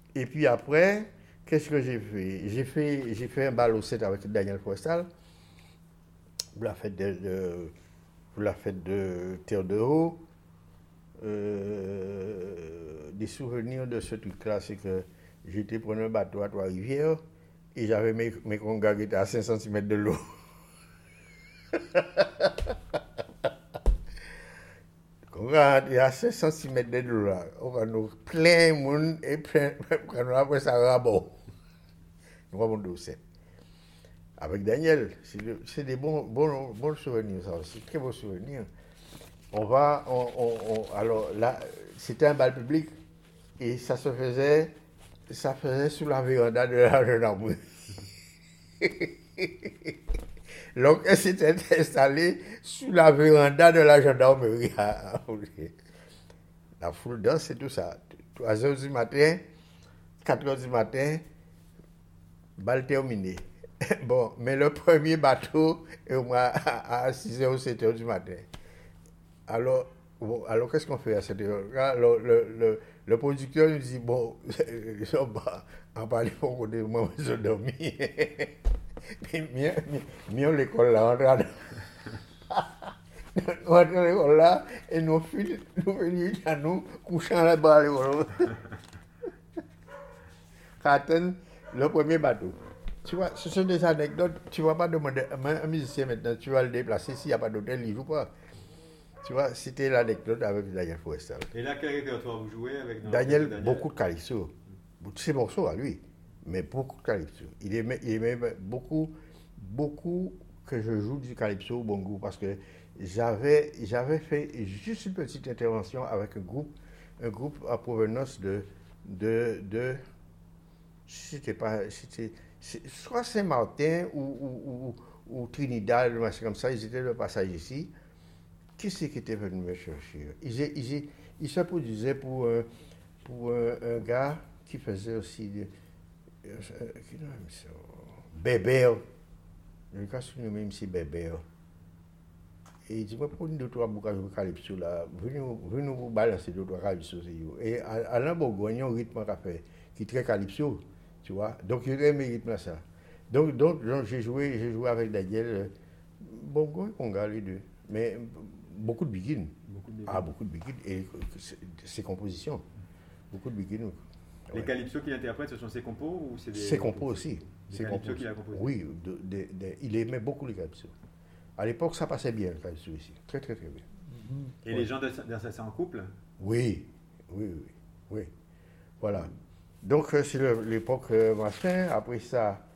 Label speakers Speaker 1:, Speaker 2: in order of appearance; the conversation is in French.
Speaker 1: Et puis après, qu'est-ce que j'ai fait? J'ai fait un bal au 7 avec Daniel Forestal pour la fête de Terre de Haut. Des souvenirs de ce truc-là, c'est que j'étais prendre un bateau à Trois-Rivières et j'avais mes congas qui étaient à 5 cm de l'eau. Congas étaient à 5 cm de l'eau là. On a nous plein de monde et plein, quand on après ça rabot. Nous remontons au 7. Avec Daniel, c'est des bons souvenirs, ça aussi, très bons souvenirs. Alors là, c'était un bal public et ça faisait sous la véranda de la gendarmerie. Donc, elle s'était installée sous la véranda de la gendarmerie. La foule danse, c'est tout ça. 3 heures du matin, 4 heures du matin, bal terminé. Bon, mais le premier bateau est au moins à 6 heures ou 7 heures du matin. Alors qu'est-ce qu'on fait à cette heure? Alors, le producteur nous dit, bon, on va aller pour côté, moi, je dormi. Mieux l'école là, on rentre à l'école là, et nous finissons à nous couchant là-bas à l'école. Attendre le premier bateau. Tu vois, ce sont des anecdotes. Tu ne vas pas demander à un musicien maintenant, tu vas le déplacer s'il n'y a pas d'hôtel, il ne joue pas. Tu vois, c'était l'anecdote avec Daniel Forestal.
Speaker 2: Et là, quel répertoire vous jouez avec dans
Speaker 1: Daniel,
Speaker 2: Daniel
Speaker 1: beaucoup de calypso. Ses morceaux à lui, mais beaucoup de calypso. Il aimait beaucoup que je joue du calypso au bongo parce que j'avais fait juste une petite intervention avec un groupe à provenance de soit Saint-Martin ou Trinidad, comme ça, ils étaient de passage ici. Qui c'est qui était venu me chercher? Ils se produisaient pour un gars qui faisait aussi qui nom ça? Bébert. Le gars se nommait M. Bébert. Et il dit, moi, pour une, deux, trois boucles de calypso là, venez vous balancer deux, trois calypso. Et à la Bourgogne, il y a un rythme qu'a fait, qui est très calypso, tu vois. Donc, il aime le rythme ça. Donc j'ai joué avec Daniel, bongo et conga, les deux. Mais beaucoup de begin. Beaucoup de begin. Et ses compositions. Beaucoup de begin.
Speaker 2: Les
Speaker 1: Ouais.
Speaker 2: calypsos qu'il interprète, ce sont ses compos ou c'est des.
Speaker 1: Ses compos aussi.
Speaker 2: Des
Speaker 1: Ses
Speaker 2: calypsos
Speaker 1: compos.
Speaker 2: qu'il a composés.
Speaker 1: Oui, il aimait beaucoup les calypso. À l'époque, ça passait bien, le calypso ici. Très, très, très bien.
Speaker 2: Et
Speaker 1: Ouais.
Speaker 2: les gens d'Assassin en couple?
Speaker 1: Oui, oui, oui, oui. Voilà. Donc, c'est l'époque machin. Après ça,